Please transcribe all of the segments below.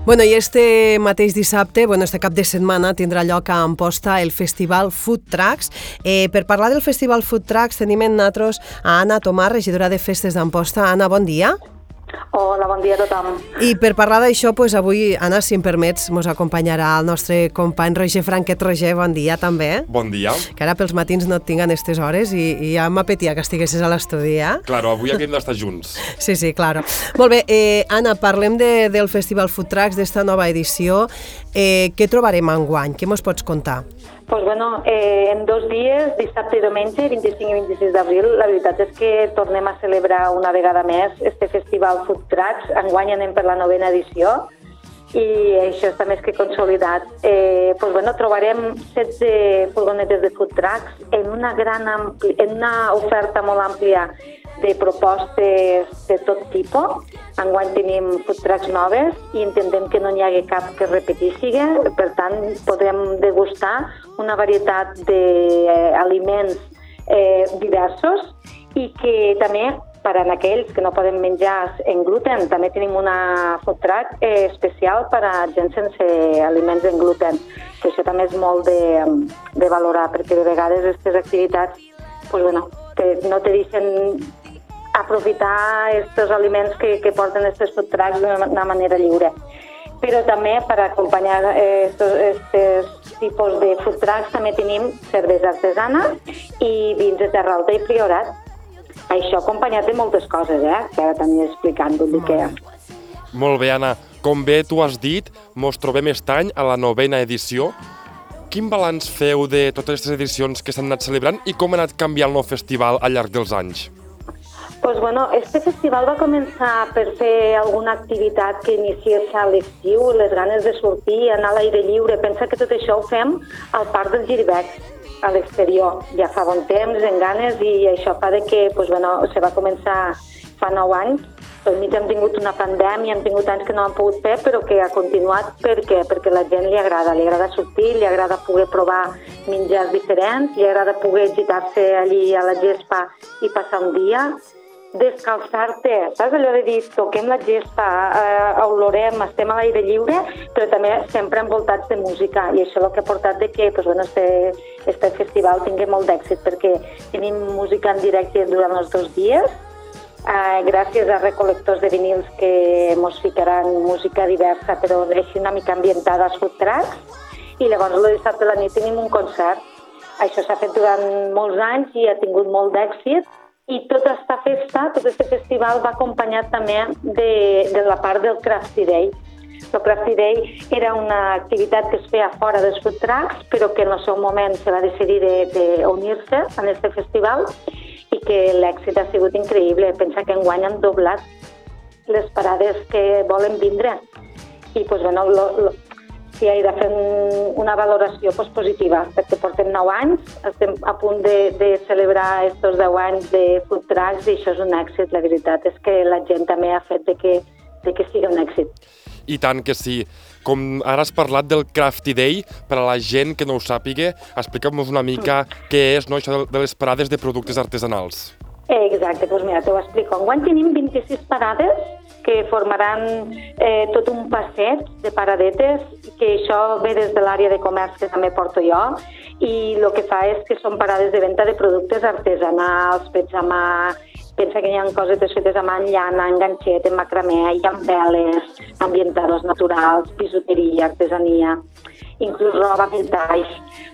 Bueno, i este mateix dissabte, este cap de setmana, tindrà lloc a Amposta el Festival Food Trucks. Per parlar del Festival Food Trucks tenim en nosaltres a Anna Tomàs, regidora de Festes d'Amposta. Anna, bon dia. Hola, bon dia a tothom. I per parlar d'això, avui, Anna, si em permets, ens acompanyarà el nostre company Roger Franquet. Roger, bon dia també. Bon dia. Que ara pels matins no et tinc en aquestes hores i ja m'apetia que estiguessis a l'estudi, eh? Claro, avui aquí hem d'estar junts. Sí, claro. Molt bé, Anna, parlem del Festival Food Trucks, d'esta nova edició. Què trobarem enguany? Què mos pots contar? Doncs en 2 dies, dissabte i diumenge, 25 i 26 d'abril, la veritat és que tornem a celebrar una vegada més este Festival Food Trucks. Enguany anem per la 9ª edició i això està més que consolidat. Trobarem 16 furgonetes de food trucks en una oferta molt àmplia de propostes de tot tipus. Enguany tenim food trucks noves i intentem que no n'hi hagi cap que repetissi. Per tant, podrem degustar una varietat d'aliments diversos i que també, per a aquells que no poden menjar en gluten, també tenim una food truck especial per a gent sense aliments en gluten, que això també és molt de valorar, perquè de vegades aquestes activitats no te deixen aprofitar aquests aliments que porten aquests food trucks d'una manera lliure. Però també per acompanyar aquests tipus de food trucks també tenim cervesa artesana i vins de Terra Alta i Priorat. Això acompanyat de moltes coses, que ara t'aniré explicant. Molt bé, Anna. Com bé tu has dit, mos trobem aquest any a la 9ª edició. Quin balanç feu de totes aquestes edicions que s'han anat celebrant i com ha anat canviant el festival al llarg dels anys? Este festival va començar per fer alguna activitat que iniciés a l'estiu, les ganes de sortir, anar a l'aire lliure. Pensa que tot això ho fem al Parc del Giribecs, a l'exterior. Ja fa bon temps, en ganes, i això fa que se va començar fa 9 anys. Pel mig hem tingut una pandèmia, hem tingut anys que no han pogut fer, però que ha continuat. Per què? Perquè a la gent li agrada sortir, li agrada poder provar menjars diferents, li agrada poder agitar-se allí a la gespa i passar un dia, descalçar-te, saps allò de dir, toquem la gespa, olorem, estem a l'aire lliure, però també sempre envoltats de música, i això és el que ha portat que este festival tingui molt d'èxit, perquè tenim música en directe durant els 2 dies, gràcies a recol·lectors de vinils que mos ficaran música diversa, però així una mica ambientada als food trucks, i llavors el dissabte a la nit tenim un concert. Això s'ha fet durant molts anys i ha tingut molt d'èxit, i tota aquesta festa, tot aquest festival va acompanyat també de la part del Crafty Day. El Crafty Day era una activitat que es feia fora dels food trucks, però que en el seu moment se va decidir d'unir-se en aquest festival i que l'èxit ha sigut increïble. Pensa que enguany han doblat les parades que volen vindre. I sí, he de fer una valoració positiva, perquè portem 9 anys, estem a punt de celebrar aquests 10 anys de food trucks i això és un èxit. La veritat és que la gent també ha fet que sigui un èxit. I tant que sí. Com ara has parlat del Crafty Day, per a la gent que no ho sàpiga, explica'm-nos una mica què és això de les parades de productes artesanals. Exacte, doncs mira, t'ho explico. Enguany tenim 26 parades que formaran tot un passeig de paradetes, que això ve des de l'àrea de comerç que també porto jo, i el que fa és que són parades de venda de productes artesanals, fets a mà. Pensa que hi ha cosetes fetes a mà en llana, en ganxet, en macramé, hi ha veles, ambientadors naturals, bisuteria, artesania, inclús roba vintage.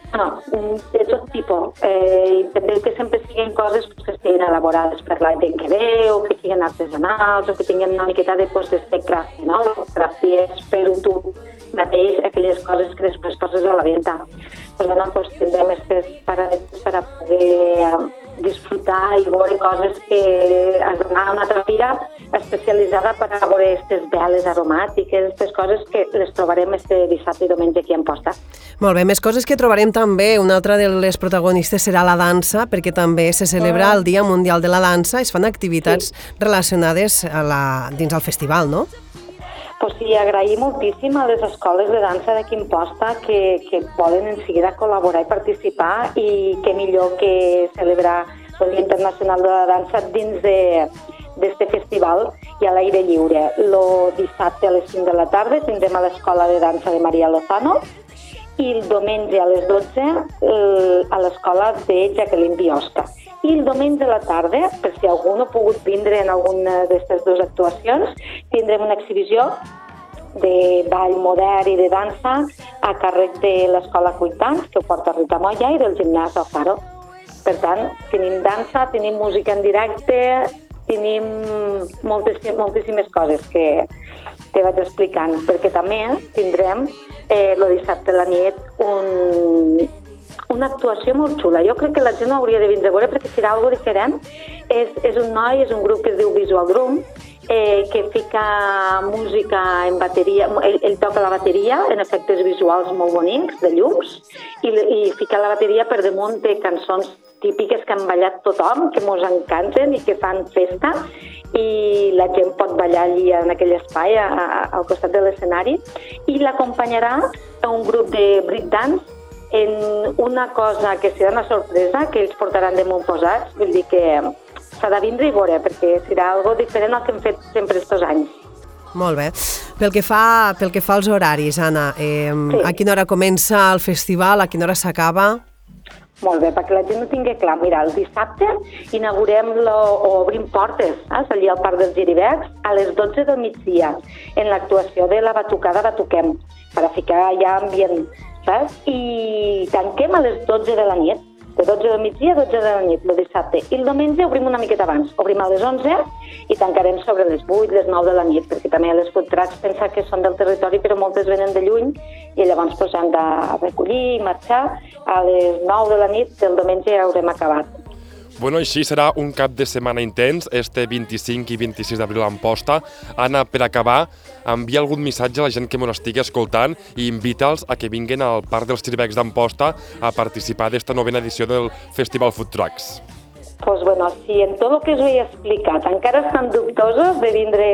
De tot tipus. Intentem que sempre siguin coses que estiguin elaborades per la gent que ve, o que siguin artesanals, o que tinguin una miqueta de crafty, no? Crafty és fer-ho tu mateix, aquelles coses que després poses a la venda. Tindrem aquestes paradetes per a poder disfrutar i veure coses que has d'anar a una altra fira especialitzada per a veure aquestes veles aromàtiques, aquestes coses que les trobarem este dissabte i diumenge aquí a Amposta. Molt bé, més coses que trobarem també. Una altra de les protagonistes serà la dansa, perquè també se celebra el Dia Mundial de la Dansa, es fan activitats relacionades dins el festival, no? Pues sí, agrair moltíssim a les escoles de dansa d'aquí Amposta que volen en seguida col·laborar i participar, i què millor que celebrar el Dia Internacional de la Dansa dins d'este festival i a l'aire lliure. El dissabte a les 5 de la tarda tindrem a l'Escola de Dansa de Maria Lozano i el diumenge a les 12 a l'Escola de Jacqueline Biosca. I el diumenge a la tarda, per si algú no ha pogut vindre en alguna d'aquestes dues actuacions, tindrem una exhibició de ball modern i de dansa a càrrec de l'Escola Cuitans, que ho porta Rita Moya, i del gimnàs Alfaro. Per tant, tenim dansa, tenim música en directe, tenim moltíssimes coses que vaig explicant, perquè també tindrem el dissabte a la nit una actuació molt xula. Jo crec que la gent hauria de vindre a veure perquè serà algo diferent. És un noi, és un grup que es diu Visual Drum, que fica música en bateria, ell toca la bateria en efectes visuals molt bonics, de llums, i fica la bateria per damunt de cançons típiques que han ballat tothom, que mos encanten i que fan festa, i la gent pot ballar allí en aquell espai al costat de l'escenari, i l'acompanyarà a un grup de breakdance en una cosa que serà una sorpresa, que ells portaran damunt posats, vull dir que s'ha de vindre i veure, perquè serà algo diferent al que hem fet sempre estos anys. Molt bé. Pel que fa als horaris, Anna, a quina hora comença el festival, a quina hora s'acaba? Molt bé, perquè la gent ho tingui clar. Mira, el dissabte inaugurem o obrim portes, allà al Parc dels Giribecs, a les 12 del migdia, en l'actuació de la Batucada Batuquem, per a ficar allà ambient, saps? I tanquem a les 12 de la nit, de 12 del migdia a 12 de la nit, el dissabte. I el diumenge obrim una miqueta abans, obrim a les 11 i tancarem sobre les 8, les 9 de la nit, perquè també les food trucks pensa que són del territori, però moltes venen de lluny, i llavors hem de recollir i marxar. A les 9 de la nit del diumenge ja haurem acabat. Bueno, així serà un cap de setmana intens, este 25 i 26 d'abril a Amposta. Anna, per acabar, envia algun missatge a la gent que m'ho estigui escoltant i invita'ls a que vinguin al Parc dels Giribecs d'Amposta a participar d'esta novena edició del Festival Food Trucks. Pues bueno, si en tot el que us he explicat encara estan dubtosos de vindre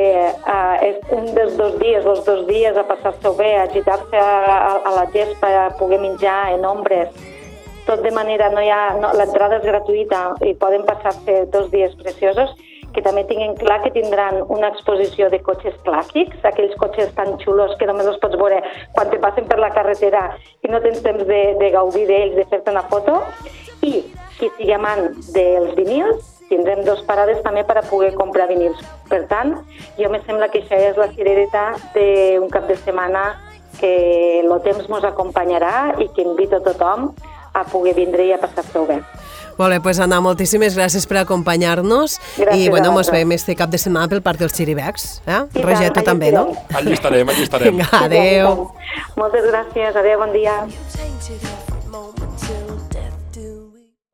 un dels 2 dies, els 2 dies a passar-se-ho bé, a agitar-se a la gespa, a poder menjar en ombres, tot de manera, l'entrada és gratuïta i poden passar-se 2 dies preciosos, que també tinguin clar que tindran una exposició de cotxes clàssics, aquells cotxes tan xulos que només els pots veure quan te passen per la carretera i no tens temps de gaudir d'ells, de fer-te una foto, i qui sigui amant dels vinils, tindrem 2 parades també per a poder comprar vinils. Per tant, jo me sembla que això és la cirereta d'un cap de setmana que el temps ens acompanyarà i que invito a tothom a poder vindre i a passar-se-ho bé. Molt bé, doncs Anna, moltíssimes gràcies per acompanyar-nos. Gràcies i bueno, a mos vosaltres. veiem este cap de setmana pel Parc dels Giribecs. I Roger, tant, tu també, no? Allí estarem. Vinga, adeu. Moltes gràcies, adeu, bon dia. You tainted every moment till death do